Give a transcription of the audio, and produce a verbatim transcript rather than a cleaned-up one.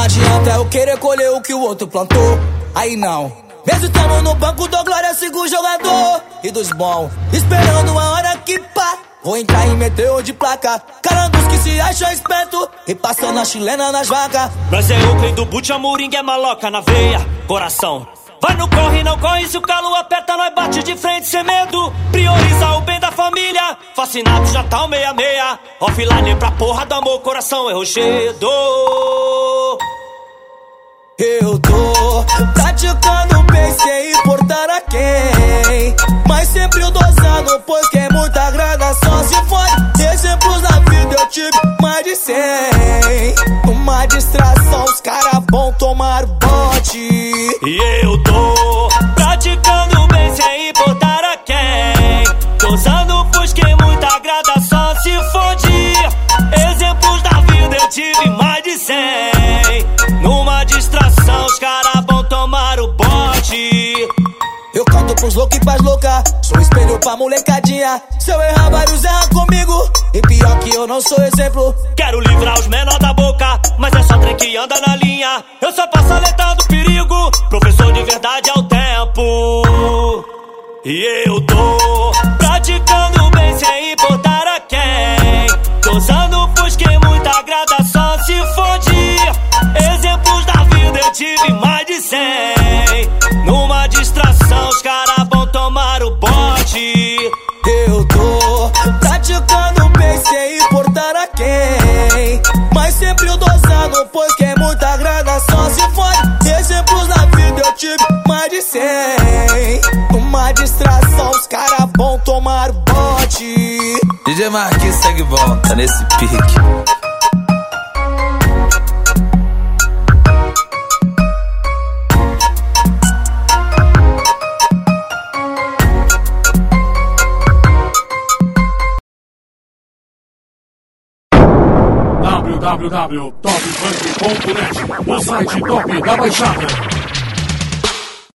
adianta eu querer colher o que o outro plantou. Aí não. Mesmo tamo no banco, dou glória, sigo o jogador e dos bons, esperando uma hora que pá, vou entrar e meter o de placa. Carangos que se acham esperto e passando a chilena nas vacas. Nós é Oakley do boot, a moringa é maloca na veia, coração. Vai no corre, não corre, se o calo aperta, nós bate de frente sem medo. Prioriza o bem da família, fascinado já tá o meia meia. Offline pra porra do amor, coração é rochedo. Eu tô praticando bem sem importar a quem, mas sempre eu dosando, pois quem muita grana só se fode. Exemplos na vida eu tive mais de cem. Uma distração, os caras vão tomar bote. E eu tô praticando bem sem importar a quem, dosando, pois quem muita grana só se fode. Exemplos da vida eu tive mais de cem. Numa distração, os caras vão tomar o bote. Eu canto pros loucos e pras loucas, sou espelho pra molecadinha. Se eu errar, vários erram comigo, e pior que eu não sou exemplo. Quero livrar os menor da boca, mas é só trem que anda na linha. Eu só passo alertando perigo, professor de verdade ao tempo. E eu tô praticando bem sem importar a quem, dosando, pois quem muita grada só se fode. Exemplos da vida eu tive mais de cem. Numa distração, os caras vão tomar o bote. Eu tô praticando bem sem importar a quem, mas sempre eu dosando, pois quem muita grana só se fode. Exemplos na vida eu tive mais de cem. Numa distração, os caras vão tomar bote. D J Marquinhos segue bom, tá nesse pique. w w w ponto top funk ponto net, o site top da Baixada.